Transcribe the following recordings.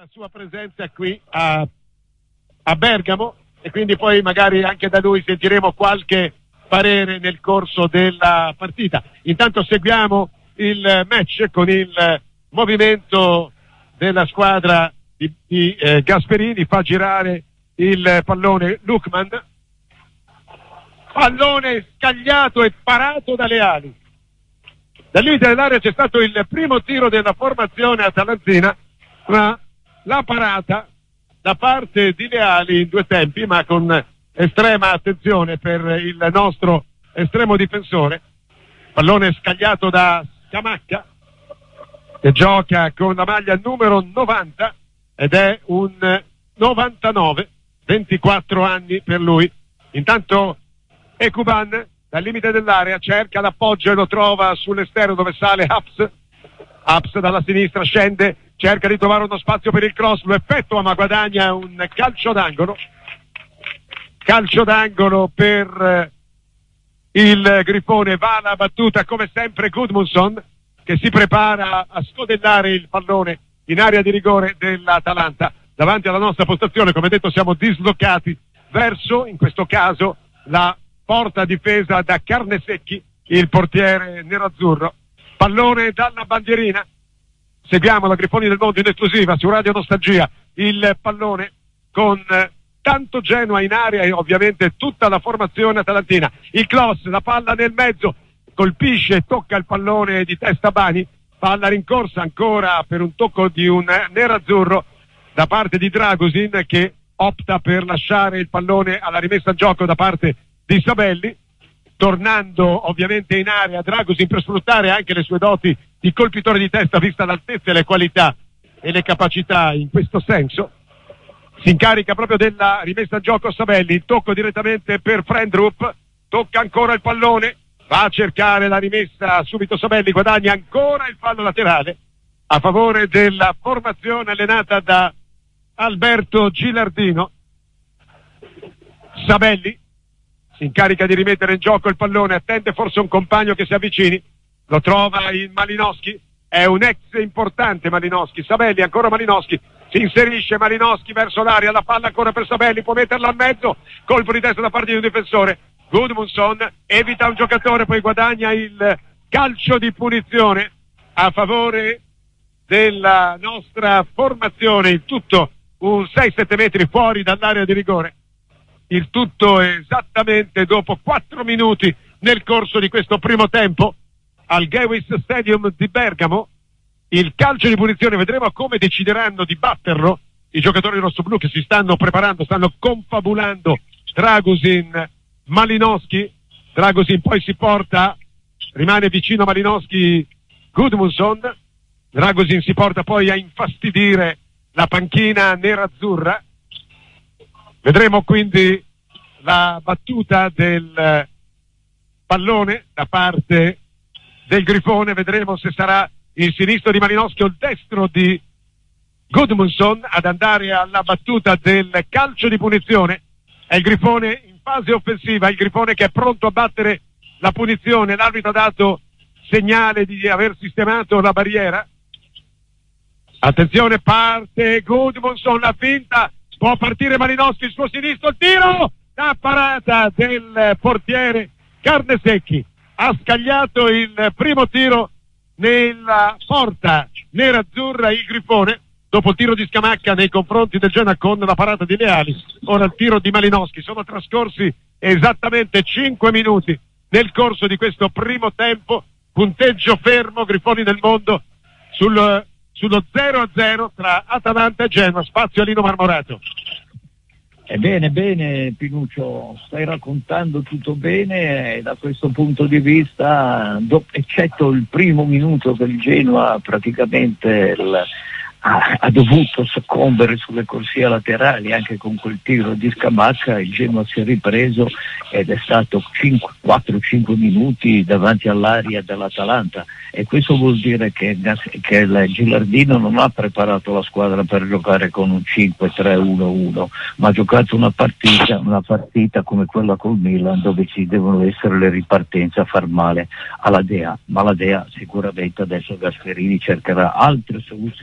la sua presenza qui a Bergamo, e quindi poi magari anche da lui sentiremo qualche parere nel corso della partita. Intanto seguiamo il match con il movimento della squadra di Gasperini. Fa girare il pallone Lukman, pallone scagliato e parato dalle ali. Dal limite dell'area c'è stato il primo tiro della formazione atalantina, ma la parata da parte di Leali in due tempi, ma con estrema attenzione per il nostro estremo difensore. Pallone scagliato da Scamacca, che gioca con la maglia numero 90 ed è un 99, 24 anni per lui. Intanto Ekuban dal limite dell'area cerca l'appoggio e lo trova sull'esterno dove sale Haps dalla sinistra scende, cerca di trovare uno spazio per il cross, lo effettua ma guadagna un calcio d'angolo per il Grifone. Va la battuta come sempre Gudmundsson, che si prepara a scodellare il pallone in area di rigore dell'Atalanta. Davanti alla nostra postazione, come detto, siamo dislocati verso, in questo caso, la porta difesa da Carnesecchi, il portiere nerazzurro. Pallone dalla bandierina. Seguiamo la Grifoni del Mondo in esclusiva su Radio Nostalgia. Il pallone con tanto Genoa in area e ovviamente tutta la formazione atalantina. Il cross, la palla nel mezzo, colpisce e tocca il pallone di testa Bani. Palla rincorsa ancora per un tocco di un nerazzurro da parte di Dragusin, che opta per lasciare il pallone alla rimessa a gioco da parte di Sabelli, tornando ovviamente in area Dragusin per sfruttare anche le sue doti di colpitore di testa, vista l'altezza e le qualità e le capacità in questo senso. Si incarica proprio della rimessa a gioco Sabelli, il tocco direttamente per Frendrup, tocca ancora il pallone, va a cercare la rimessa subito Sabelli, guadagna ancora il fallo laterale a favore della formazione allenata da Alberto Gilardino. Sabelli si incarica di rimettere in gioco il pallone, attende forse un compagno che si avvicini, lo trova in Malinowski, è un ex importante Malinowski. Sabelli, ancora Malinowski, si inserisce Malinowski verso l'area, la palla ancora per Sabelli, può metterla al mezzo, colpo di testa da parte di un difensore. Gudmundsson evita un giocatore, poi guadagna il calcio di punizione a favore della nostra formazione, il tutto un 6-7 metri fuori dall'area di rigore. Il tutto esattamente dopo 4 minuti nel corso di questo primo tempo al Gewiss Stadium di Bergamo. Il calcio di punizione, vedremo come decideranno di batterlo i giocatori rossoblù, che si stanno preparando, stanno confabulando Dragusin, Malinowski. Dragusin poi si porta, rimane vicino a Malinowski Gudmundsson. Dragusin si porta poi a infastidire la panchina nerazzurra. Vedremo quindi la battuta del pallone da parte del Grifone, vedremo se sarà il sinistro di Malinowski o il destro di Gudmundsson ad andare alla battuta del calcio di punizione. È il Grifone in fase offensiva, il Grifone che è pronto a battere la punizione. L'arbitro ha dato segnale di aver sistemato la barriera. Attenzione, parte Gudmundsson, la finta, può partire Malinowski, il suo sinistro, il tiro, la parata del portiere Carnesecchi. Ha scagliato il primo tiro nella porta nerazzurra il Grifone, dopo il tiro di Scamacca nei confronti del Genoa con la parata di Leali. Ora il tiro di Malinowski. Sono trascorsi esattamente 5 minuti nel corso di questo primo tempo, punteggio fermo, Grifoni del Mondo sullo 0-0 tra Atalanta e Genoa. Spazio a Lino Marmorato. Bene Pinuccio, stai raccontando tutto bene, da questo punto di vista, eccetto il primo minuto che il Genoa praticamente ha dovuto soccombere sulle corsie laterali anche con quel tiro di Scamacca. Il Genoa si è ripreso ed è stato 4-5 minuti davanti all'area dell'Atalanta, e questo vuol dire che il Gilardino non ha preparato la squadra per giocare con un 5-3-1-1, ma ha giocato una partita come quella col Milan, dove ci devono essere le ripartenze a far male alla Dea, ma la Dea sicuramente adesso Gasperini cercherà altre soluzioni.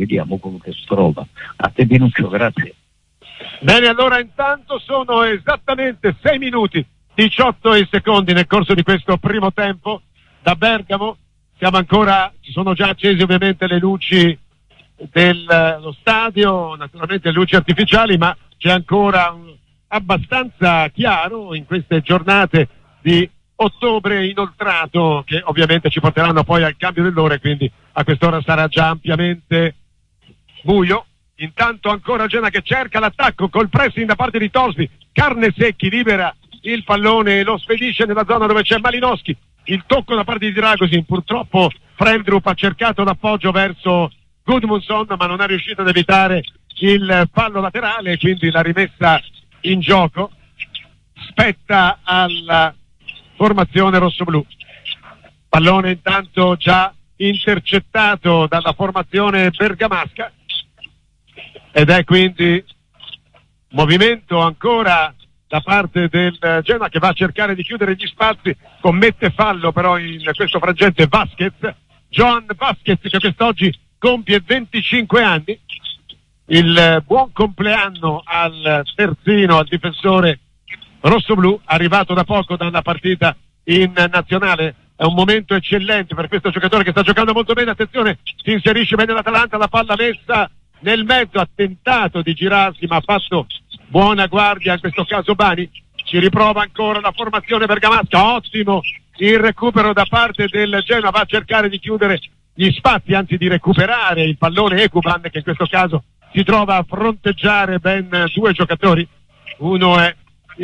vediamo quello che si trova. A te Pinuccio, grazie. Bene, allora intanto sono esattamente 6 minuti 18 secondi nel corso di questo primo tempo da Bergamo. Ci sono già accese ovviamente le luci dello stadio, naturalmente luci artificiali, ma c'è ancora abbastanza chiaro in queste giornate di ottobre inoltrato, che ovviamente ci porteranno poi al cambio dell'ora e quindi a quest'ora sarà già ampiamente buio. Intanto ancora Genoa che cerca l'attacco col pressing da parte di Torsby. Carnesecchi libera il pallone e lo spedisce nella zona dove c'è Malinowski. Il tocco da parte di Dragosin, purtroppo Frendrup ha cercato l'appoggio verso Gudmundsson ma non è riuscito ad evitare il fallo laterale, quindi la rimessa in gioco spetta alla formazione rossoblù. Pallone intanto già intercettato dalla formazione bergamasca ed è quindi movimento ancora da parte del Genoa che va a cercare di chiudere gli spazi. Commette fallo però in questo frangente Vasquez, Joan Vasquez, che quest'oggi compie 25 anni. Il buon compleanno al terzino, al difensore rossoblù, arrivato da poco dalla partita in nazionale. È un momento eccellente per questo giocatore che sta giocando molto bene. Attenzione, si inserisce bene l'Atalanta, la palla messa nel mezzo, ha tentato di girarsi ma ha fatto buona guardia in questo caso Bani. Ci riprova ancora la formazione bergamasca, ottimo il recupero da parte del Genoa, va a cercare di chiudere gli spazi, anzi di recuperare il pallone Ekuban, che in questo caso si trova a fronteggiare ben due giocatori, uno è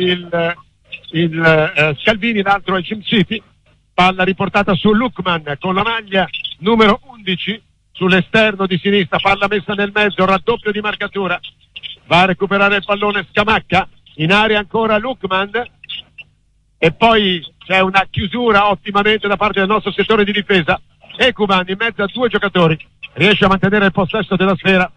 Scalvini, l'altro è Jim City. Palla riportata su Lukman con la maglia numero 11 sull'esterno di sinistra, palla messa nel mezzo, raddoppio di marcatura, va a recuperare il pallone Scamacca, in area ancora Lukman e poi c'è una chiusura ottimamente da parte del nostro settore di difesa. Ekuban in mezzo a due giocatori riesce a mantenere il possesso della sfera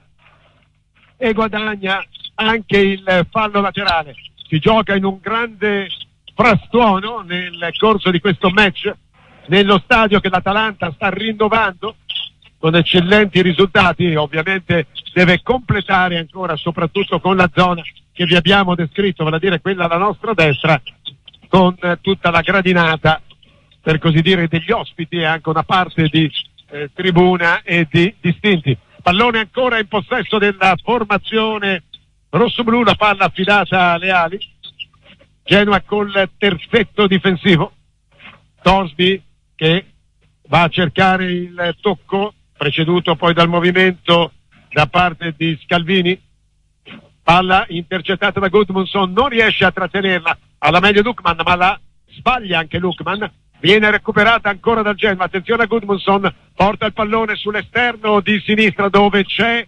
e guadagna anche il fallo laterale. Si gioca in un grande frastuono nel corso di questo match nello stadio che l'Atalanta sta rinnovando con eccellenti risultati. Ovviamente deve completare ancora, soprattutto con la zona che vi abbiamo descritto, vale a dire quella alla nostra destra, con tutta la gradinata, per così dire, degli ospiti e anche una parte di tribuna e di distinti. Pallone ancora in possesso della formazione rossoblù, la palla affidata alle ali. Genoa col terzetto difensivo. Torsby che va a cercare il tocco, preceduto poi dal movimento da parte di Scalvini. Palla intercettata da Gudmundsson, non riesce a trattenerla, alla meglio Lukman, ma la sbaglia anche Lukman. Viene recuperata ancora dal Genoa, attenzione a Gudmundsson, porta il pallone sull'esterno di sinistra dove c'è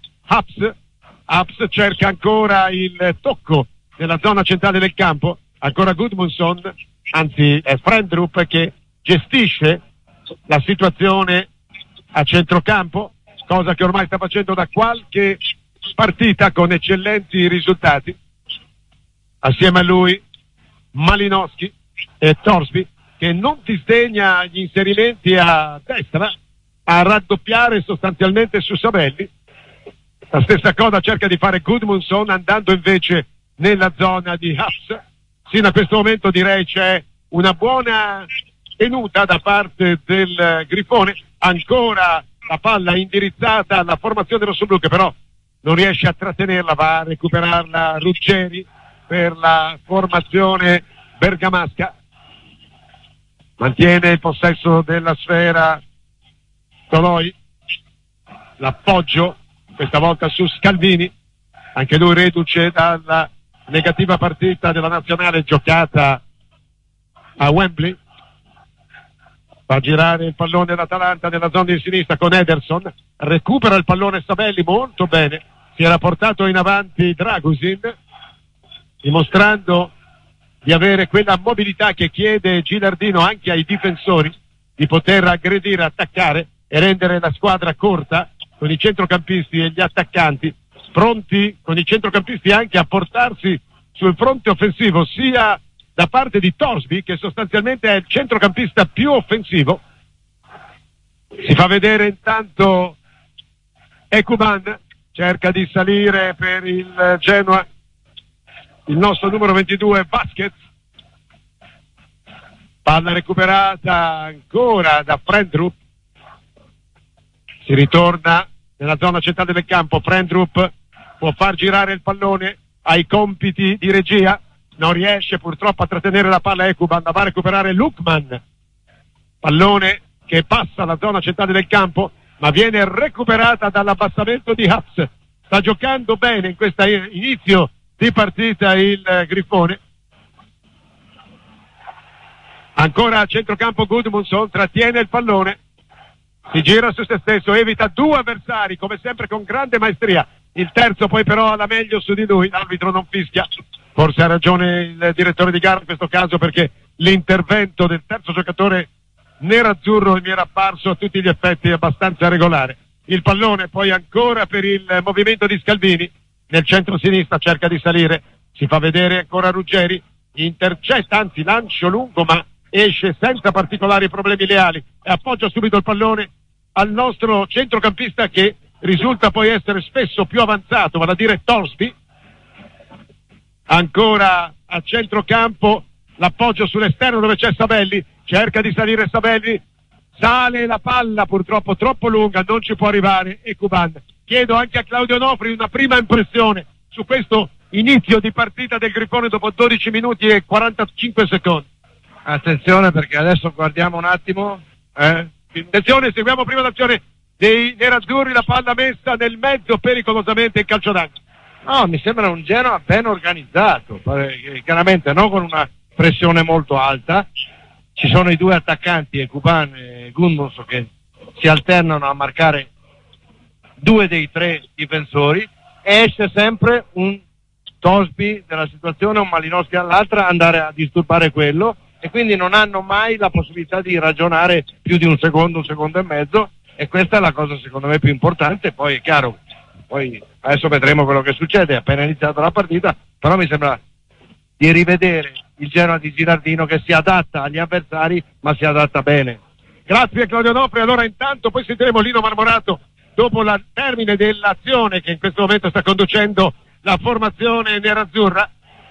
Haps cerca ancora il tocco nella zona centrale del campo, ancora Gudmundsson, anzi è Frendrup che gestisce la situazione a centrocampo, cosa che ormai sta facendo da qualche partita con eccellenti risultati. Assieme a lui Malinowski e Torsby, che non disdegna gli inserimenti a destra, a raddoppiare sostanzialmente su Sabelli. La stessa cosa cerca di fare Gudmundsson andando invece nella zona di Haps. Sino a questo momento direi c'è una buona tenuta da parte del Grifone, ancora la palla indirizzata alla formazione rossoblù che però non riesce a trattenerla, va a recuperarla Ruggeri per la formazione bergamasca. Mantiene il possesso della sfera Toloi, l'appoggio questa volta su Scalvini, anche lui reduce dalla negativa partita della nazionale giocata a Wembley. Fa girare il pallone l'Atalanta nella zona di sinistra con Ederson, recupera il pallone Sabelli molto bene, si era portato in avanti Dragusin dimostrando di avere quella mobilità che chiede Gilardino anche ai difensori, di poter aggredire, attaccare e rendere la squadra corta con i centrocampisti e gli attaccanti pronti, con i centrocampisti anche a portarsi sul fronte offensivo, sia da parte di Torsby, che sostanzialmente è il centrocampista più offensivo. Si fa vedere intanto Ekuban cerca di salire per il Genoa il nostro numero 22 Vasquez. Palla recuperata ancora da Frendrup. Si ritorna nella zona centrale del campo. Frendrup può far girare il pallone, ai compiti di regia, non riesce purtroppo a trattenere la palla. Ekuban va a recuperare Lukman, pallone che passa la zona centrale del campo ma viene recuperata dall'abbassamento di Haps. Sta giocando bene in questo inizio di partita il Grifone. Ancora a centrocampo Gudmundsson, trattiene il pallone, si gira su se stesso, evita due avversari come sempre con grande maestria. Il terzo poi però ha la meglio su di lui, l'arbitro non fischia. Forse ha ragione il direttore di gara in questo caso, perché l'intervento del terzo giocatore nerazzurro mi era apparso a tutti gli effetti abbastanza regolare. Il pallone poi ancora per il movimento di Scalvini, nel centro-sinistra cerca di salire, si fa vedere ancora Ruggeri, intercetta, anzi lancio lungo ma esce senza particolari problemi leali e appoggia subito il pallone al nostro centrocampista che risulta poi essere spesso più avanzato, vale a dire Torsby. Ancora a centrocampo l'appoggio sull'esterno dove c'è Sabelli, cerca di salire Sabelli, sale la palla purtroppo troppo lunga, non ci può arrivare Ekuban. Chiedo anche a Claudio Nofri una prima impressione su questo inizio di partita del Grifone dopo 12 minuti e 45 secondi. Attenzione, perché adesso guardiamo un attimo. Attenzione, seguiamo prima l'azione dei nerazzurri, la palla messa nel mezzo pericolosamente in calcio d'angolo. No, mi sembra un Genoa ben organizzato, chiaramente non con una pressione molto alta. Ci sono i due attaccanti, Ekuban e Gudmundsson, che si alternano a marcare due dei tre difensori, e esce sempre un Torsby della situazione, un Malinowski all'altra, andare a disturbare quello, e quindi non hanno mai la possibilità di ragionare più di un secondo e mezzo, e questa è la cosa secondo me più importante. Poi è chiaro, poi adesso vedremo quello che succede, è appena iniziata la partita, però mi sembra di rivedere il Genoa di Girardino che si adatta agli avversari, ma si adatta bene. Grazie Claudio Nofri. Allora intanto poi sentiremo Lino Marmorato dopo il termine dell'azione che in questo momento sta conducendo la formazione nerazzurra.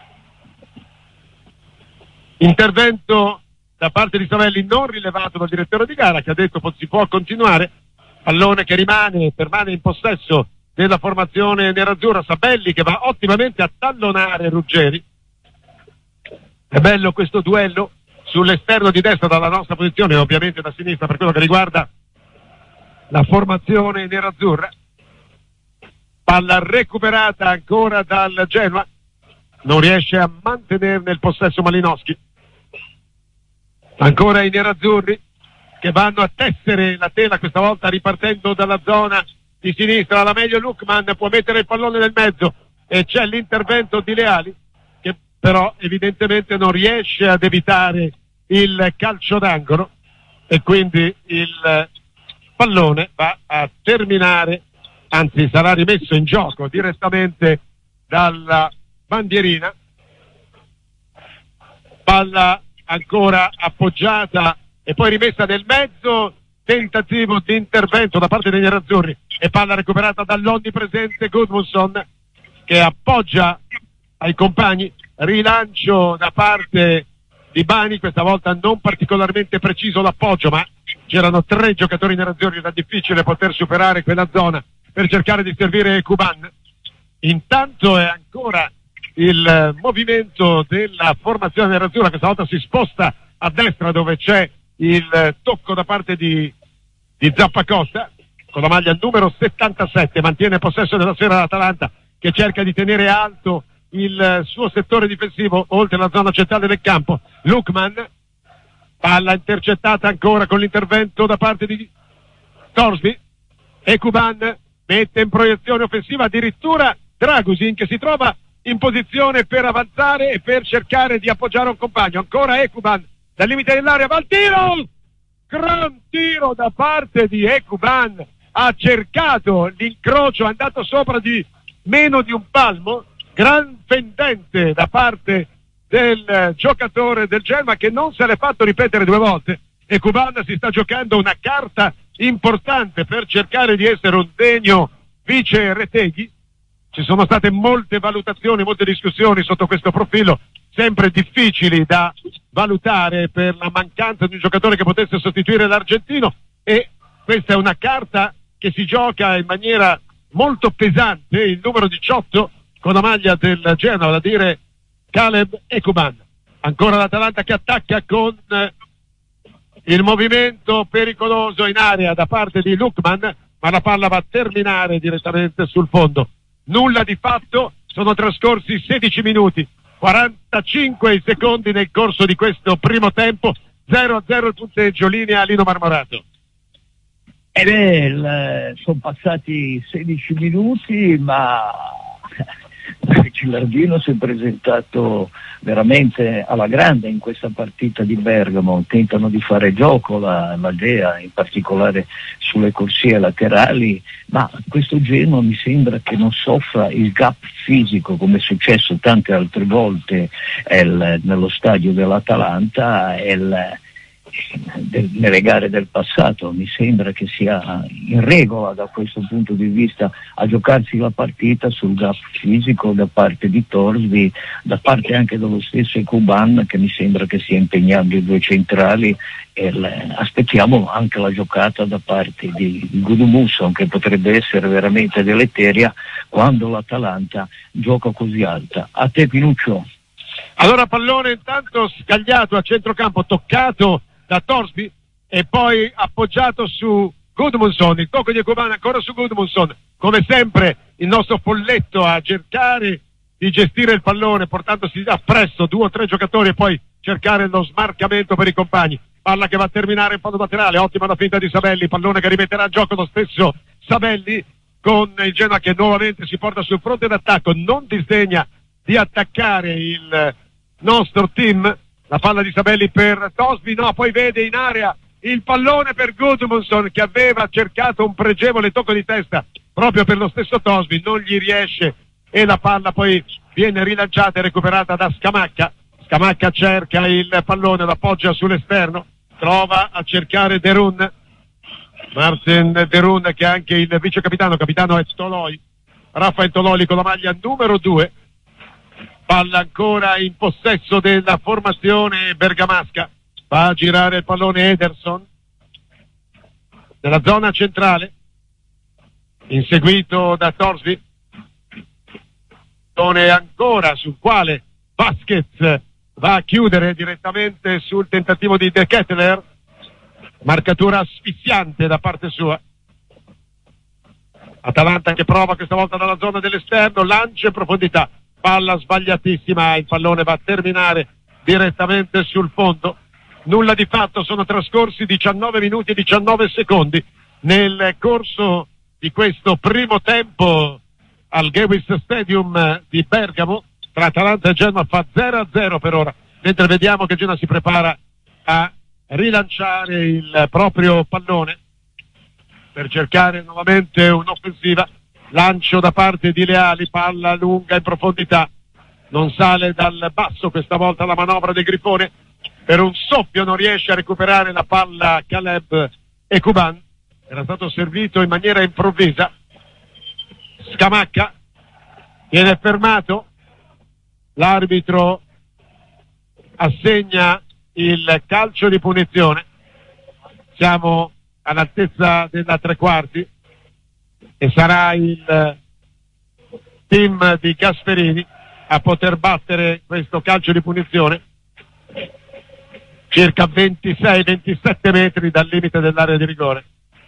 Intervento da parte di Savelli non rilevato dal direttore di gara, che ha detto si può continuare. Pallone che permane in possesso della formazione nerazzurra. Sabelli che va ottimamente a tallonare Ruggeri. È bello questo duello sull'esterno di destra dalla nostra posizione, ovviamente da sinistra per quello che riguarda la formazione nerazzurra. Palla recuperata ancora dal Genoa, non riesce a mantenerne il possesso Malinowski. Ancora i nerazzurri che vanno a tessere la tela, questa volta ripartendo dalla zona di sinistra. La meglio Lukman può mettere il pallone nel mezzo e c'è l'intervento di Leali, che però evidentemente non riesce ad evitare il calcio d'angolo, e quindi il pallone va a terminare, anzi sarà rimesso in gioco direttamente dalla bandierina. Palla ancora appoggiata e poi rimessa nel mezzo, tentativo di intervento da parte dei nerazzurri, e palla recuperata dall'onnipresente Gudmundsson che appoggia ai compagni. Rilancio da parte di Bani, questa volta non particolarmente preciso l'appoggio, ma c'erano tre giocatori nerazzurri, era difficile poter superare quella zona per cercare di servire Ekuban. Intanto è ancora il movimento della formazione nerazzurra, questa volta si sposta a destra dove c'è il tocco da parte di Zappacosta con la maglia numero 77, mantiene possesso della sfera l'Atalanta, che cerca di tenere alto il suo settore difensivo oltre la zona centrale del campo. Lukman, palla intercettata ancora con l'intervento da parte di Torsby. Ekuban mette in proiezione offensiva addirittura Dragusin, che si trova in posizione per avanzare e per cercare di appoggiare un compagno. Ancora Ekuban dal limite dell'area, va al tiro, gran tiro da parte di Ekuban, ha cercato l'incrocio, è andato sopra di meno di un palmo, gran fendente da parte del giocatore del Genoa che non se l'è fatto ripetere due volte. Ekuban si sta giocando una carta importante per cercare di essere un degno vice Reteghi. Ci sono state molte valutazioni, molte discussioni sotto questo profilo, sempre difficili da valutare per la mancanza di un giocatore che potesse sostituire l'argentino, e questa è una carta che si gioca in maniera molto pesante, il numero 18 con la maglia del Genoa, da dire Caleb Ekuban. Ancora l'Atalanta che attacca con il movimento pericoloso in area da parte di Lukman, ma la palla va a terminare direttamente sul fondo. Nulla di fatto, sono trascorsi 16 minuti, 45 secondi nel corso di questo primo tempo, 0-0 il punteggio, linea Lino Marmorato. Sono passati 16 minuti, ma Gilardino si è presentato veramente alla grande in questa partita di Bergamo. Tentano di fare gioco la Dea, in particolare sulle corsie laterali, ma questo Genoa mi sembra che non soffra il gap fisico come è successo tante altre volte nello stadio dell'Atalanta nelle gare del passato. Mi sembra che sia in regola da questo punto di vista a giocarsi la partita sul gap fisico da parte di Torsby, da parte anche dello stesso Ekuban, che mi sembra che stia impegnando i due centrali, e aspettiamo anche la giocata da parte di Gudmundsson, che potrebbe essere veramente deleteria quando l'Atalanta gioca così alta. A te Pinuccio. Allora pallone intanto scagliato a centrocampo, toccato da Torsby e poi appoggiato su Gudmundsson, il tocco di Ekuban ancora su Gudmundsson, come sempre il nostro folletto a cercare di gestire il pallone portandosi appresso 2 o 3 giocatori e poi cercare lo smarcamento per i compagni. Palla che va a terminare in fondo laterale, ottima la finta di Sabelli, pallone che rimetterà a gioco lo stesso Sabelli con il Genoa che nuovamente si porta sul fronte d'attacco, non disdegna di attaccare il nostro team. La palla di Sabelli per Torsby, no, poi vede in area il pallone per Gudmundsson che aveva cercato un pregevole tocco di testa proprio per lo stesso Torsby, non gli riesce e la palla poi viene rilanciata e recuperata da Scamacca. Scamacca cerca il pallone, lo appoggia sull'esterno, trova a cercare Derun, Martin Derun che è anche il vice capitano è Toloi, Rafael Toloi con la maglia numero 2. Palla ancora in possesso della formazione bergamasca, va a girare il pallone Ederson nella zona centrale, inseguito da Torsby, pallone ancora sul quale Vasquez va a chiudere direttamente sul tentativo di De Ketteler, marcatura asfissiante da parte sua. Atalanta che prova questa volta dalla zona dell'esterno, lancia in profondità, palla sbagliatissima, il pallone va a terminare direttamente sul fondo. Nulla di fatto, sono trascorsi 19 minuti e 19 secondi nel corso di questo primo tempo al Gewiss Stadium di Bergamo tra Atalanta e Genoa. Fa 0-0 per ora, mentre vediamo che Genoa si prepara a rilanciare il proprio pallone per cercare nuovamente un'offensiva. Lancio da parte di Leali, palla lunga in profondità, non sale dal basso questa volta la manovra del Grifone, per un soffio non riesce a recuperare la palla Caleb Ekuban, era stato servito in maniera improvvisa. Scamacca viene fermato, l'arbitro assegna il calcio di punizione, siamo all'altezza della 3/4 e sarà il team di Gasperini a poter battere questo calcio di punizione circa 26-27 metri dal limite dell'area di rigore,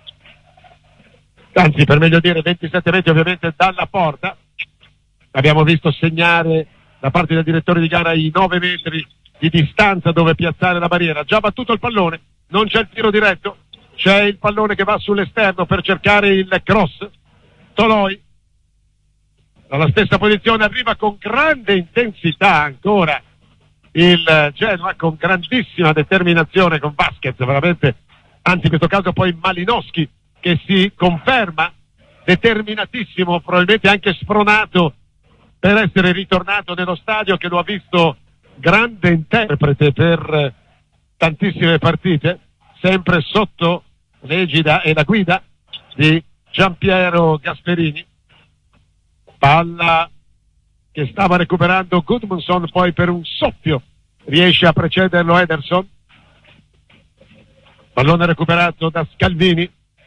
anzi per meglio dire 27 metri ovviamente dalla porta. Abbiamo visto segnare da parte del direttore di gara i 9 metri di distanza dove piazzare la barriera. Già battuto il pallone, non c'è il tiro diretto, c'è il pallone che va sull'esterno per cercare il cross. Toloi dalla stessa posizione arriva con grande intensità ancora il Genoa, con grandissima determinazione, con Vasquez veramente, anzi in questo caso poi Malinowski che si conferma determinatissimo, probabilmente anche spronato per essere ritornato nello stadio che lo ha visto grande interprete per tantissime partite, sempre sotto l'egida e la guida di Giampiero Gasperini. palla che stava recuperando Gudmundsson, poi per un soffio riesce a precederlo Ederson. Pallone recuperato da Scalvini.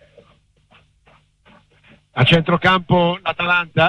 A centrocampo l'Atalanta,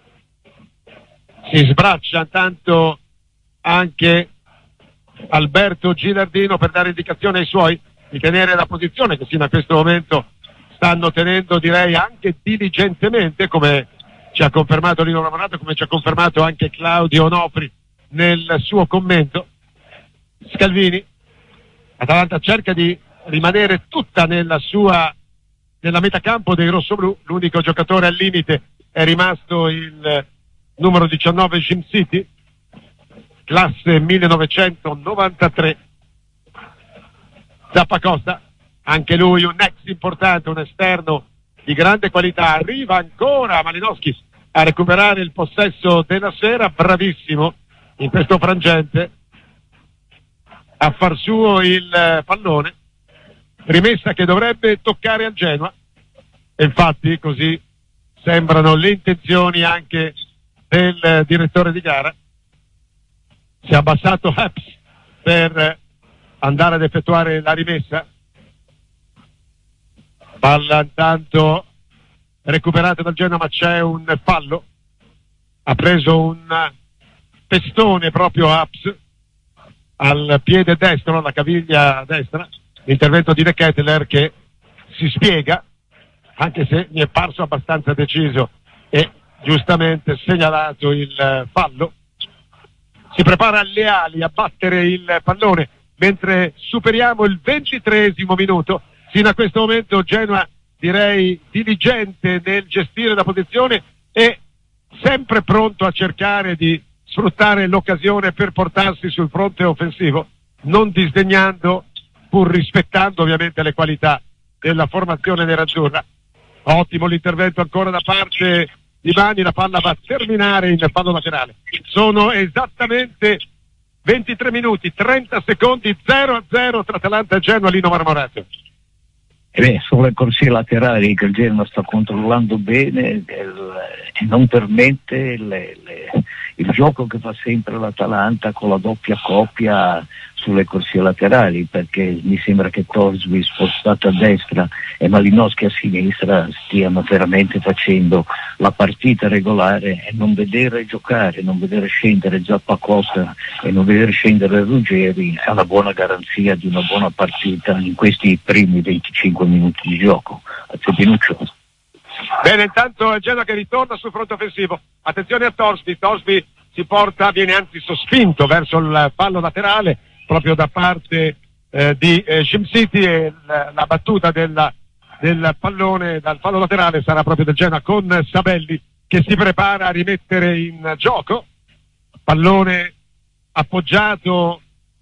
si sbraccia intanto anche Alberto Gilardino per dare indicazione ai suoi di tenere la posizione che fino a questo momento stanno tenendo, direi anche diligentemente, come ci ha confermato Lino Ramonato, come ci ha confermato anche Claudio Onofri nel suo commento. Scalvini, Atalanta cerca di rimanere tutta nella metacampo dei rossoblù. L'unico giocatore al limite è rimasto il numero 19 Jim City, classe 1993. Zappacosta, anche lui un ex importante, un esterno di grande qualità. Arriva ancora Malinowski a recuperare il possesso della sfera, bravissimo in questo frangente a far suo il pallone. Rimessa che dovrebbe toccare al Genoa, e infatti così sembrano le intenzioni anche del direttore di gara. Si è abbassato Haps per andare ad effettuare la rimessa. Palla intanto recuperata dal Genoa, ma c'è un fallo. Ha preso un pestone proprio Haps al piede destro, alla caviglia destra. L'intervento di De Ketelaere che si spiega, anche se mi è parso abbastanza deciso e giustamente segnalato il fallo. Si prepara Leali a battere il pallone mentre superiamo il 23esimo minuto. Fino a questo momento Genoa, direi, diligente nel gestire la posizione e sempre pronto a cercare di sfruttare l'occasione per portarsi sul fronte offensivo, non disdegnando, pur rispettando ovviamente le qualità della formazione nerazzurra. Ottimo l'intervento ancora da parte di Bani, la palla va a terminare in fallo laterale. Sono esattamente 23 minuti, 30 secondi, 0-0 tra Atalanta e Genoa, Lino Marmorato. Sulle corsie laterali che il Genoa sta controllando bene e non permette il gioco che fa sempre l'Atalanta con la doppia coppia sulle corsie laterali, perché mi sembra che Torsby spostato a destra e Malinowski a sinistra stiano veramente facendo la partita regolare, e non vedere giocare, non vedere scendere Zappacosta e non vedere scendere Ruggeri è una buona garanzia di una buona partita in questi primi 25 minuti di gioco. Pinuccio. Bene, intanto è Genoa che ritorna sul fronte offensivo. Attenzione a Torsby viene anzi sospinto verso il fallo laterale proprio da parte di Jim City, e la battuta del pallone dal fallo laterale sarà proprio del Genoa con Sabelli che si prepara a rimettere in gioco. Pallone appoggiato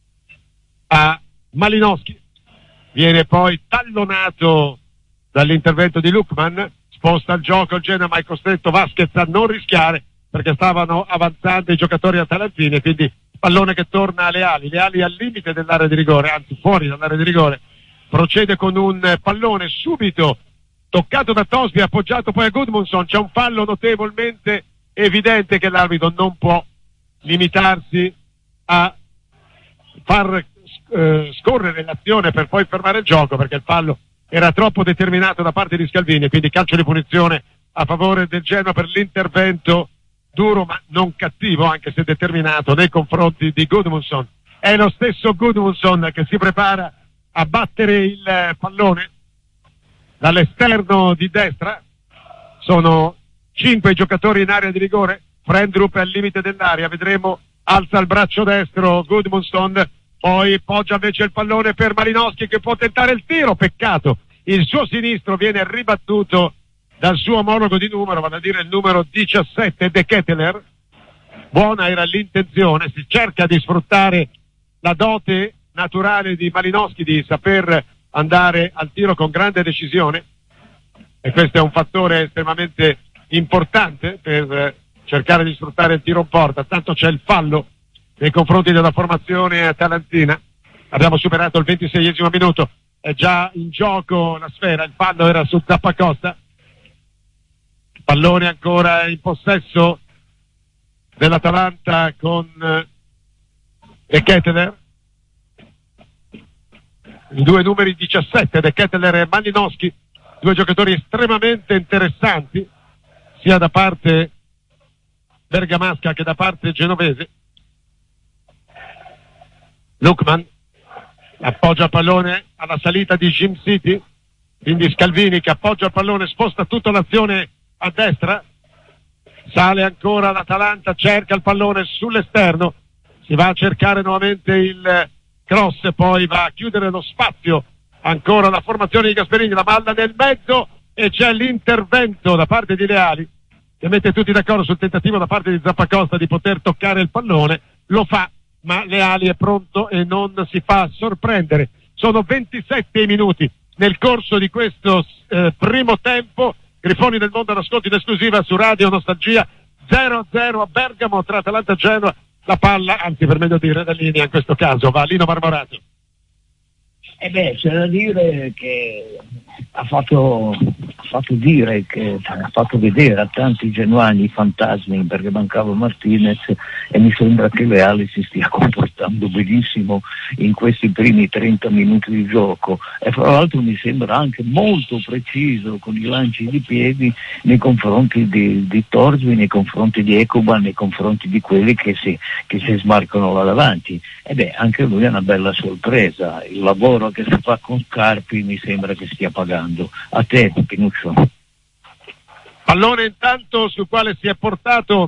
a Malinowski, viene poi tallonato dall'intervento di Lukman, sposta il gioco il Genoa, ma è costretto Vasquez a non rischiare perché stavano avanzando i giocatori atalantini, quindi pallone che torna a Leali al limite dell'area di rigore, anzi fuori dall'area di rigore. Procede con un pallone subito toccato da Torsby, appoggiato poi a Gudmundsson. C'è un fallo notevolmente evidente che l'arbitro non può limitarsi a far scorrere l'azione per poi fermare il gioco, perché il fallo era troppo determinato da parte di Scalvini, quindi calcio di punizione a favore del Genoa per l'intervento duro ma non cattivo, anche se determinato, nei confronti di Gudmundsson. È lo stesso Gudmundsson che si prepara a battere il pallone dall'esterno di destra. Sono 5 i giocatori in area di rigore. Frendrup è al limite dell'area, vedremo, alza il braccio destro Gudmundsson, poi poggia invece il pallone per Malinowski che può tentare il tiro, peccato, il suo sinistro viene ribattuto dal suo omologo di numero, vale a dire il numero 17 De Ketelaere. Buona era l'intenzione, si cerca di sfruttare la dote naturale di Malinowski di saper andare al tiro con grande decisione, e questo è un fattore estremamente importante per cercare di sfruttare il tiro in porta. Tanto c'è il fallo nei confronti della formazione atalantina. Abbiamo superato il 26esimo minuto, è già in gioco la sfera, il fallo era su Zappacosta. Pallone ancora in possesso dell'Atalanta con De Ketelaere, i due numeri 17, De Ketelaere e Malinowski, due giocatori estremamente interessanti sia da parte bergamasca che da parte genovese. Lukman appoggia il pallone alla salita di Jim City, quindi Scalvini che appoggia il pallone, sposta tutta l'azione a destra, sale ancora l'Atalanta, cerca il pallone sull'esterno, si va a cercare nuovamente il cross e poi va a chiudere lo spazio ancora la formazione di Gasperini, la palla nel mezzo e c'è l'intervento da parte di Leali che mette tutti d'accordo sul tentativo da parte di Zappacosta di poter toccare il pallone, lo fa ma Leali è pronto e non si fa sorprendere. Sono 27 minuti nel corso di questo primo tempo. Grifoni del Mondo all'ascolto in esclusiva su Radio Nostalgia. 0-0 a Bergamo tra Atalanta e Genoa. La palla, anzi per meglio dire, da linea in questo caso va a Lino Marmorato. C'è da dire che ha fatto vedere a tanti genuani i fantasmi perché mancava Martinez e mi sembra che Leali si stia comportando benissimo in questi primi 30 minuti di gioco e fra l'altro mi sembra anche molto preciso con i lanci di piedi nei confronti di Torsby, nei confronti di Ekuban, nei confronti di quelli che si smarcano là davanti. Anche lui è una bella sorpresa, il lavoro che si fa con Scarpi mi sembra che stia pagando. A te, Pinuccio. Pallone intanto sul quale si è portato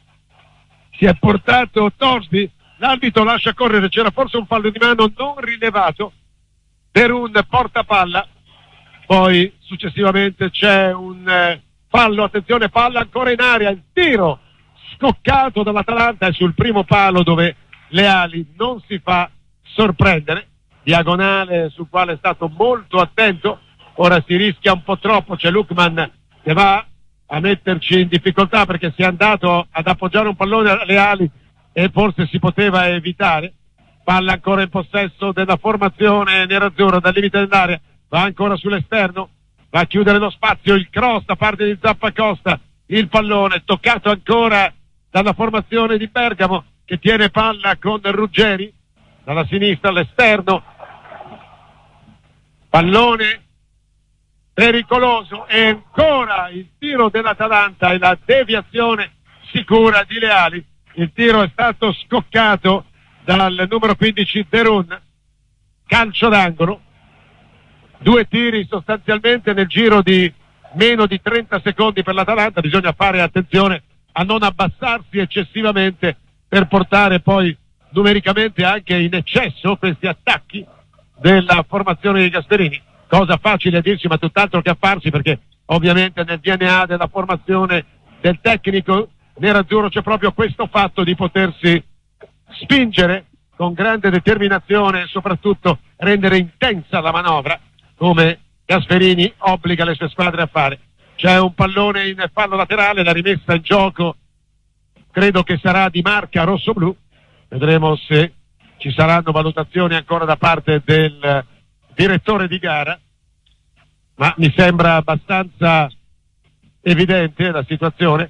Torsby, l'arbitro lascia correre, c'era forse un fallo di mano non rilevato per un portapalla, poi successivamente c'è un fallo, attenzione, palla ancora in aria, il tiro scoccato dall'Atalanta è sul primo palo dove Leali non si fa sorprendere, diagonale sul quale è stato molto attento, ora si rischia un po' troppo, c'è Lukman che va a metterci in difficoltà perché si è andato ad appoggiare un pallone alle ali e forse si poteva evitare. Palla ancora in possesso della formazione nerazzurra dal limite dell'area, va ancora sull'esterno, va a chiudere lo spazio, il cross da parte di Zappacosta, il pallone toccato ancora dalla formazione di Bergamo che tiene palla con Ruggeri dalla sinistra all'esterno, pallone pericoloso e ancora il tiro dell'Atalanta e la deviazione sicura di Leali. Il tiro è stato scoccato dal numero 15 Derun, calcio d'angolo, due tiri sostanzialmente nel giro di meno di 30 secondi per l'Atalanta. Bisogna fare attenzione a non abbassarsi eccessivamente per portare poi numericamente anche in eccesso questi attacchi della formazione di Gasperini, cosa facile a dirsi ma tutt'altro che a farsi, perché ovviamente nel DNA della formazione del tecnico nerazzurro c'è proprio questo fatto di potersi spingere con grande determinazione e soprattutto rendere intensa la manovra come Gasperini obbliga le sue squadre a fare. C'è un pallone in fallo laterale, la rimessa in gioco credo che sarà di marca rossoblu, vedremo se ci saranno valutazioni ancora da parte del direttore di gara, ma mi sembra abbastanza evidente la situazione.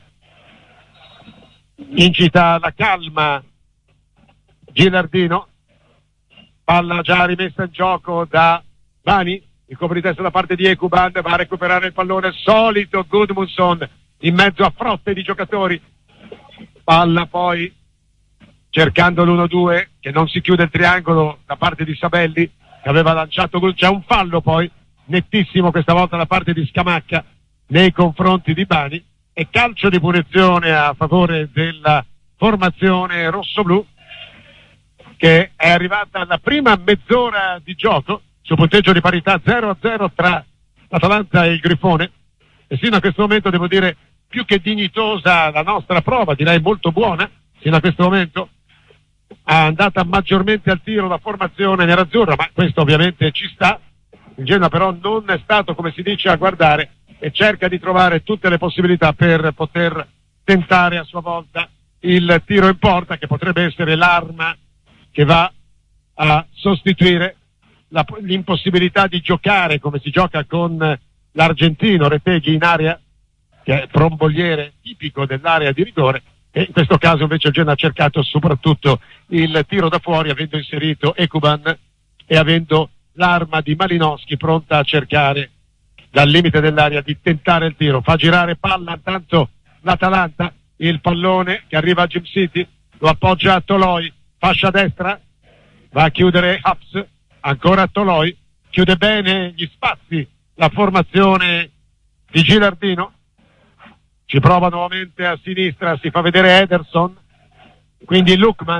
Incita la calma Gilardino, palla già rimessa in gioco da Bani, il copritesta da parte di Ekuban, va a recuperare il pallone, solito Gudmundsson in mezzo a frotte di giocatori, palla poi cercando l'1-2 che non si chiude il triangolo da parte di Sabelli che aveva lanciato, c'è un fallo poi nettissimo questa volta da parte di Scamacca nei confronti di Bani e calcio di punizione a favore della formazione rossoblu che è arrivata alla prima mezz'ora di gioco su punteggio di parità 0-0 tra l'Atalanta e il Grifone, e sino a questo momento devo dire più che dignitosa la nostra prova, direi molto buona fino a questo momento. È andata maggiormente al tiro la formazione nerazzurra, ma questo ovviamente ci sta. Il Genoa però non è stato, come si dice, a guardare e cerca di trovare tutte le possibilità per poter tentare a sua volta il tiro in porta, che potrebbe essere l'arma che va a sostituire l'impossibilità di giocare come si gioca con l'argentino Retegui in area, che è promboliere tipico dell'area di rigore, e in questo caso invece il Genoa ha cercato soprattutto il tiro da fuori, avendo inserito Ekuban e avendo l'arma di Malinowski pronta a cercare dal limite dell'area di tentare il tiro. Fa girare palla intanto l'Atalanta, il pallone che arriva a Gym City, lo appoggia a Toloi, fascia destra, va a chiudere Haps, ancora Toloi, chiude bene gli spazi la formazione di Gilardino, ci prova nuovamente a sinistra, si fa vedere Ederson, quindi Lukman,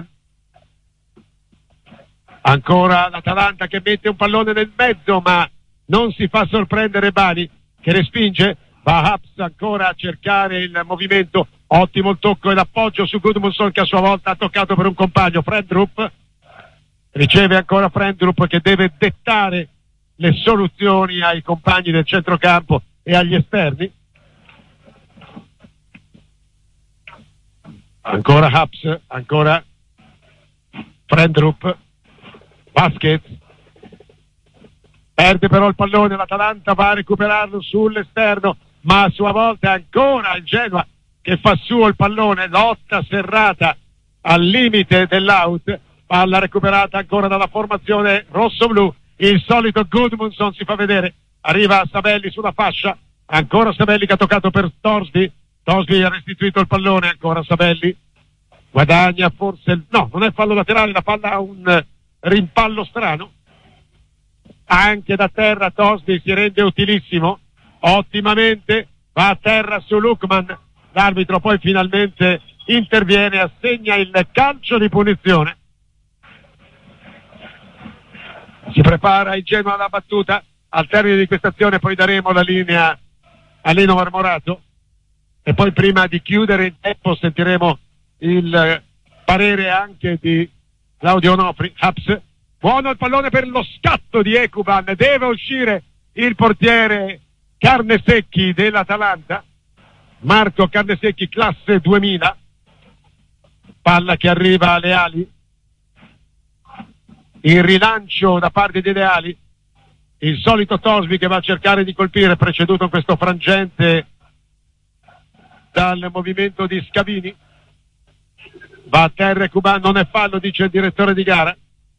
ancora l'Atalanta che mette un pallone nel mezzo ma non si fa sorprendere Bani, che respinge, va Haps ancora a cercare il movimento, ottimo il tocco e l'appoggio su Gudmundsson che a sua volta ha toccato per un compagno. Frendrup riceve ancora, Frendrup che deve dettare le soluzioni ai compagni del centrocampo e agli esterni. Ancora Haps, ancora Frendrup, Vasquez perde però il pallone, l'Atalanta va a recuperarlo sull'esterno, ma a sua volta ancora il Genoa che fa suo il pallone, lotta serrata al limite dell'out, palla recuperata ancora dalla formazione rosso-blu, il solito Gudmundsson si fa vedere, arriva Sabelli sulla fascia, ancora Sabelli che ha toccato per Torsby ha restituito il pallone, ancora Sabelli, guadagna forse, no, non è fallo laterale, la palla ha un rimpallo strano, anche da terra Torsby si rende utilissimo, ottimamente, va a terra su Lukman, l'arbitro poi finalmente interviene, assegna il calcio di punizione. Si prepara il Genoa alla battuta, al termine di questa azione poi daremo la linea a Lino Marmorato e poi prima di chiudere il tempo sentiremo il parere anche di Claudio Onofri. Haps, buono il pallone per lo scatto di Ekuban, deve uscire il portiere Carnesecchi dell'Atalanta, Marco Carnesecchi classe 2000, palla che arriva alle ali, il rilancio da parte dei Leali, il solito Torsby che va a cercare di colpire, preceduto in questo frangente dal movimento di Scavini, va a terra Cuban, non è fallo dice il direttore di gara,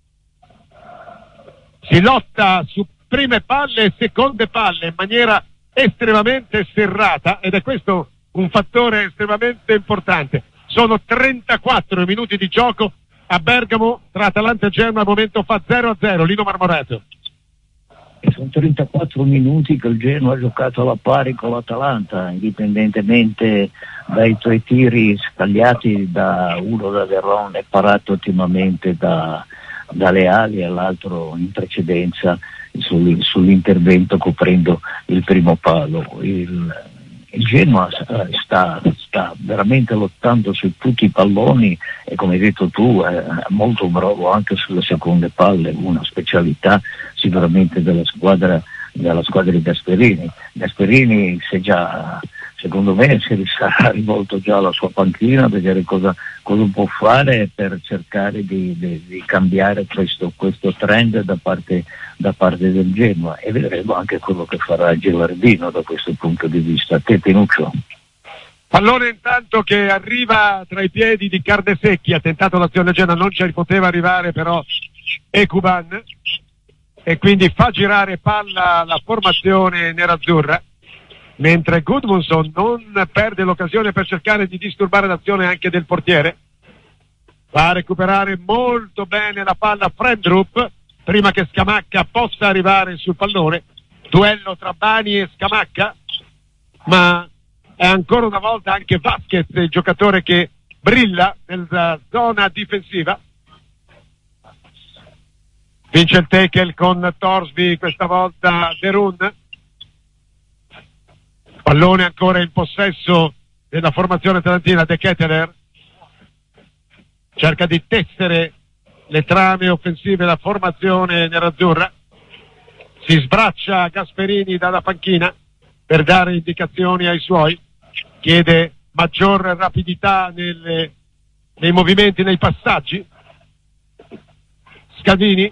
si lotta su prime palle e seconde palle in maniera estremamente serrata ed è questo un fattore estremamente importante. Sono 34 minuti di gioco a Bergamo tra Atalanta e Genoa, al momento fa 0-0. Lino Marmorato. E sono 34 minuti che il Genoa ha giocato alla pari con l'Atalanta, indipendentemente dai tuoi tiri scagliati, da uno da Verron e parato ottimamente da Leali e l'altro in precedenza sull'intervento coprendo il primo palo. Il Genoa sta veramente lottando su tutti i palloni e come hai detto tu è molto bravo anche sulle seconde palle, una specialità sicuramente della squadra di Gasperini. Gasperini secondo me si sarà rivolto già alla sua panchina a vedere cosa può fare per cercare di cambiare questo trend da parte del Genoa e vedremo anche quello che farà Gilardino da questo punto di vista. Te Pinuccio. Pallone intanto che arriva tra i piedi di Carnesecchi, ha tentato l'azione Genoa, non ci poteva arrivare però Ekuban e quindi fa girare palla la formazione nerazzurra, mentre Gudmundsson non perde l'occasione per cercare di disturbare l'azione anche del portiere. Va a recuperare molto bene la palla Frendrup prima che Scamacca possa arrivare sul pallone, duello tra Bani e Scamacca, ma è ancora una volta anche Vasquez il giocatore che brilla nella zona difensiva. Vince il tackle con Torsby, questa volta Derun, pallone ancora in possesso della formazione tarantina. De Ketteler cerca di tessere le trame offensive della formazione nerazzurra, si sbraccia Gasperini dalla panchina per dare indicazioni ai suoi, chiede maggior rapidità nei movimenti, nei passaggi. Scavini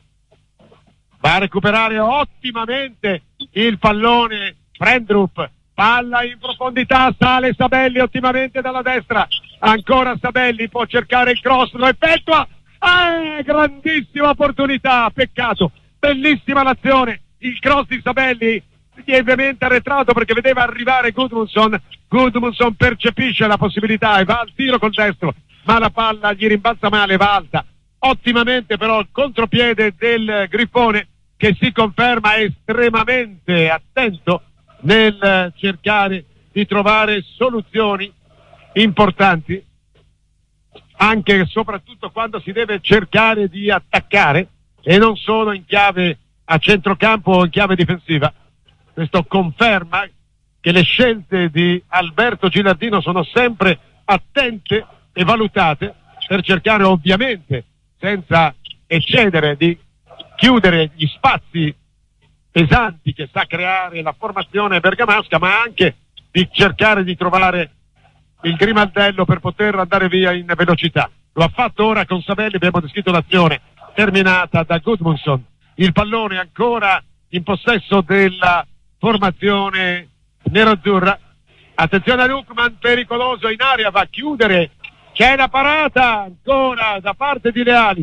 va a recuperare ottimamente il pallone Frendrup, palla in profondità, sale Sabelli ottimamente dalla destra, ancora Sabelli, può cercare il cross, lo effettua, grandissima opportunità, peccato, bellissima l'azione, il cross di Sabelli, lievemente arretrato perché vedeva arrivare Gudmundsson percepisce la possibilità e va al tiro col destro, ma la palla gli rimbalza male, va alta, ottimamente però il contropiede del Grifone, che si conferma estremamente attento nel cercare di trovare soluzioni importanti, anche e soprattutto quando si deve cercare di attaccare e non solo in chiave a centrocampo o in chiave difensiva. Questo conferma che le scelte di Alberto Gilardino sono sempre attente e valutate per cercare, ovviamente senza eccedere, di chiudere gli spazi pesanti che sa creare la formazione bergamasca, ma anche di cercare di trovare il grimaldello per poter andare via in velocità. Lo ha fatto ora con Sabelli, abbiamo descritto l'azione terminata da Gudmundsson. Il pallone ancora in possesso della formazione nerazzurra. Attenzione a Lukman, pericoloso in area, va a chiudere, c'è la parata ancora da parte di Leali.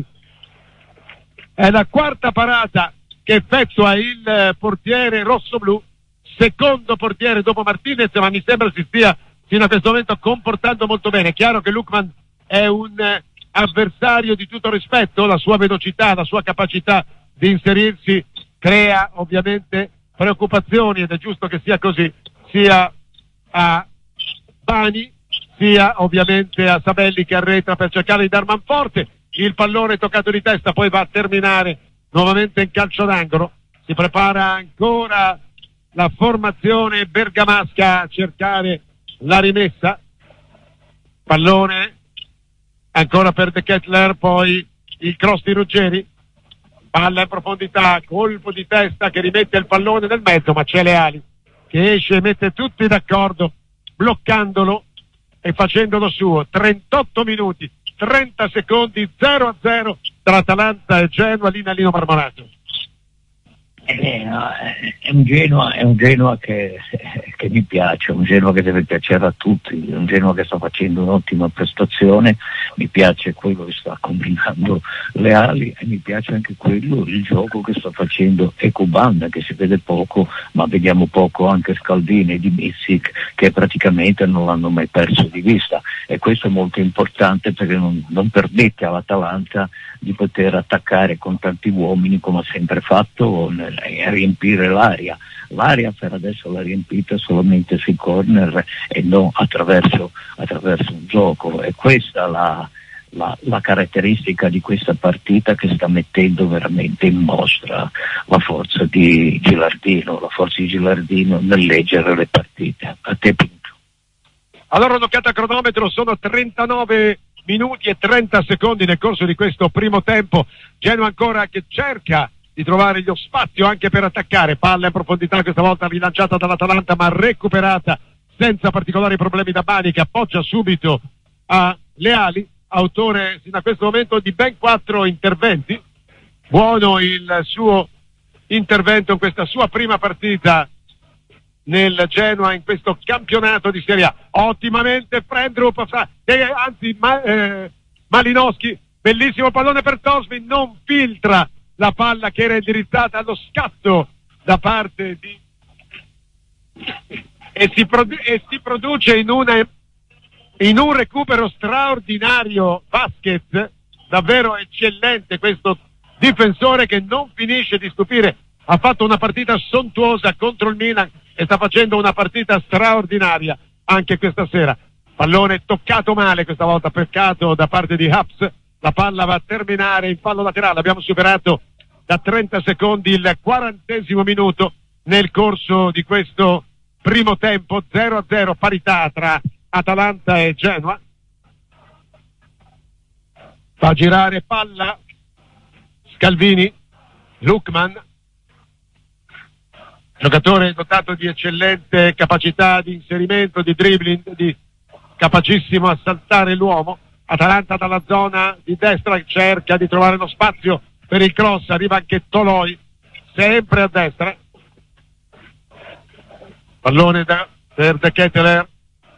È la quarta parata che effettua il portiere rossoblu, secondo portiere dopo Martinez, ma mi sembra si stia fino a questo momento comportando molto bene. È chiaro che Lukman è un avversario di tutto rispetto, la sua velocità, la sua capacità di inserirsi crea ovviamente preoccupazioni, ed è giusto che sia così, sia a Bani sia ovviamente a Sabelli, che arretra per cercare di dar manforte. Il pallone toccato di testa, poi va a terminare nuovamente in calcio d'angolo. Si prepara ancora la formazione bergamasca a cercare la rimessa. Pallone ancora per De Ketelaere, poi il cross di Ruggeri, palla in profondità, colpo di testa che rimette il pallone nel mezzo, ma c'è Leali che esce e mette tutti d'accordo, bloccandolo e facendolo suo. 38 minuti 30 secondi, 0-0 tra Atalanta e Genoa, linea Lino Marmorato. È un Genoa che mi piace, un Genoa che deve piacere a tutti, un Genoa che sta facendo un'ottima prestazione. Mi piace quello che sta combinando Leali e mi piace anche il gioco che sta facendo Ekuban, che si vede poco, ma vediamo poco anche Scalvini e Dimissic, che praticamente non l'hanno mai perso di vista, e questo è molto importante perché non permette all'Atalanta di poter attaccare con tanti uomini come ha sempre fatto e riempire l'area per adesso l'ha riempita solamente sui corner e non attraverso un gioco, e questa la caratteristica di questa partita che sta mettendo veramente in mostra la forza di Gilardino nel leggere le partite. A te, Pinto. Allora un'occhiata a cronometro, sono 39 minuti e 30 secondi nel corso di questo primo tempo. Genoa ancora che cerca di trovare lo spazio anche per attaccare, palla in profondità questa volta rilanciata dall'Atalanta ma recuperata senza particolari problemi da Bani, che appoggia subito a Leali, autore fino a questo momento di ben 4 interventi. Buono il suo intervento in questa sua prima partita nel Genoa in questo campionato di Serie A. Ottimamente Frendrup, Malinowski, bellissimo pallone per Tosvi, non filtra la palla che era indirizzata allo scatto da parte di e si produce in un recupero straordinario Vasquez, davvero eccellente questo difensore che non finisce di stupire. Ha fatto una partita sontuosa contro il Milan e sta facendo una partita straordinaria anche questa sera. Pallone toccato male questa volta, peccato da parte di Haps. La palla va a terminare in fallo laterale. Abbiamo superato da 30 secondi il 40° minuto nel corso di questo primo tempo. 0-0, parità tra Atalanta e Genoa. Fa girare palla Scalvini, Lukman, giocatore dotato di eccellente capacità di inserimento, di dribbling, capacissimo a saltare l'uomo. Atalanta dalla zona di destra cerca di trovare lo spazio per il cross, arriva anche Toloi, sempre a destra. Pallone da per De Ketelaere,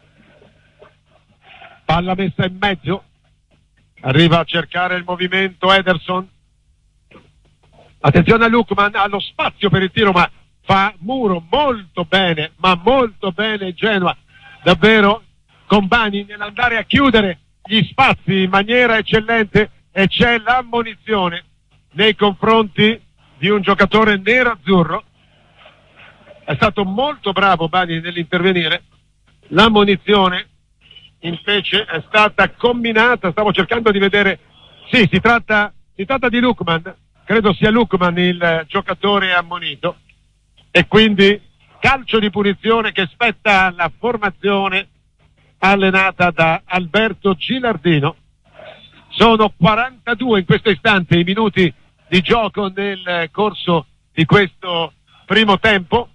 palla messa in mezzo, arriva a cercare il movimento Ederson, attenzione a Lookman, ha lo spazio per il tiro ma fa muro molto bene, ma molto bene Genoa, davvero con Bani nell'andare a chiudere gli spazi in maniera eccellente, e c'è l'ammonizione nei confronti di un giocatore nero-azzurro. È stato molto bravo Bani nell'intervenire, l'ammonizione invece è stata combinata, stavo cercando di vedere, sì, si tratta di Lookman, credo sia Lookman il giocatore ammonito, e quindi calcio di punizione che spetta alla formazione allenata da Alberto Gilardino. Sono 42 in questo istante i minuti di gioco nel corso di questo primo tempo.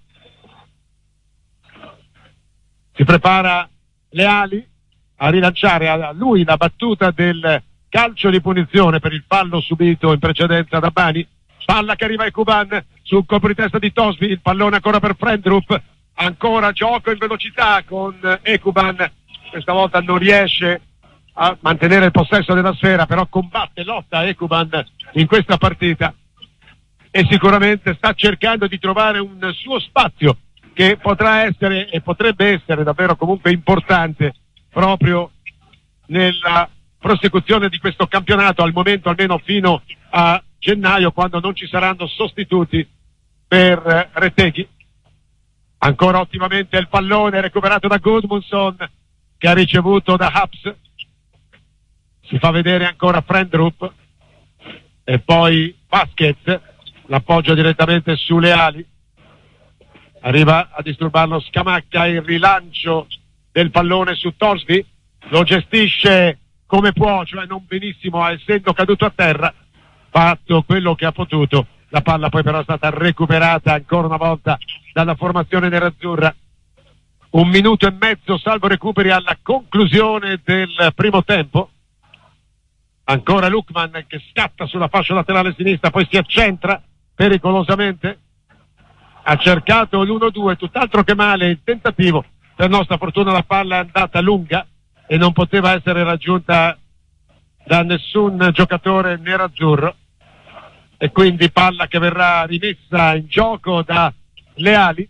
Si prepara Leali a rilanciare a lui la battuta del calcio di punizione per il fallo subito in precedenza da Bani. Palla che arriva a Ekuban sul colpo di testa di Tosvi, il pallone ancora per Frendrup, ancora gioco in velocità con Ekuban, questa volta non riesce a mantenere il possesso della sfera, però combatte, lotta Ekuban in questa partita e sicuramente sta cercando di trovare un suo spazio che potrà essere e potrebbe essere davvero comunque importante proprio nella prosecuzione di questo campionato, al momento almeno fino a gennaio, quando non ci saranno sostituti per Retegui. Ancora ottimamente il pallone recuperato da Gudmundsson, che ha ricevuto da Haps, si fa vedere ancora Frendrup e poi Vasquez, l'appoggia direttamente sulle ali, arriva a disturbarlo Scamacca, il rilancio del pallone su Torsby, lo gestisce come può, cioè non benissimo, essendo caduto a terra, fatto quello che ha potuto, la palla poi però è stata recuperata ancora una volta dalla formazione nerazzurra. 1 minuto e mezzo salvo recuperi alla conclusione del primo tempo. Ancora Lookman che scatta sulla fascia laterale sinistra, poi si accentra pericolosamente, ha cercato l'1-2, tutt'altro che male il tentativo, per nostra fortuna la palla è andata lunga e non poteva essere raggiunta da nessun giocatore nerazzurro, e quindi palla che verrà rimessa in gioco da Leali.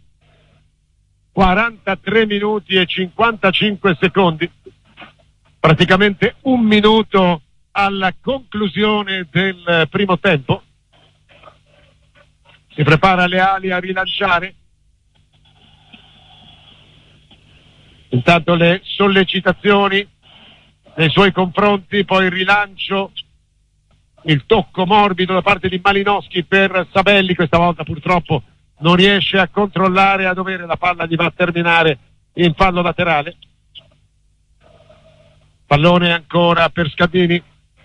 43 minuti e 55 secondi, praticamente 1 minuto alla conclusione del primo tempo. Si prepara Leali a rilanciare, intanto le sollecitazioni nei suoi confronti, poi il rilancio, il tocco morbido da parte di Malinowski per Sabelli, questa volta purtroppo non riesce a controllare a dovere, la palla gli va a terminare in fallo laterale. Pallone ancora per Scaldini,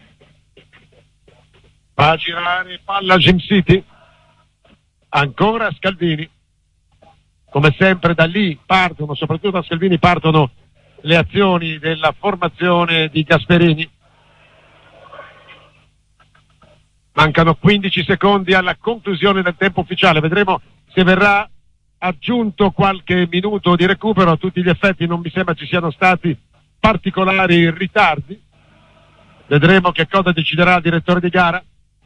va a girare palla Jim City, ancora Scaldini, come sempre da lì partono, soprattutto da Scaldini partono le azioni della formazione di Gasperini. Mancano 15 secondi alla conclusione del tempo ufficiale, vedremo se verrà aggiunto qualche minuto di recupero. A tutti gli effetti non mi sembra ci siano stati particolari ritardi, vedremo che cosa deciderà il direttore di gara.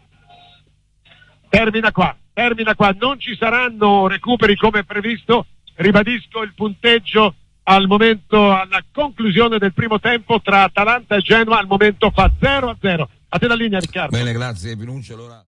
Termina qua, non ci saranno recuperi come previsto, ribadisco il punteggio al momento, alla conclusione del primo tempo tra Atalanta e Genoa, al momento fa 0-0. A te la linea, Riccardo. Bene, grazie Pinuccio. Allora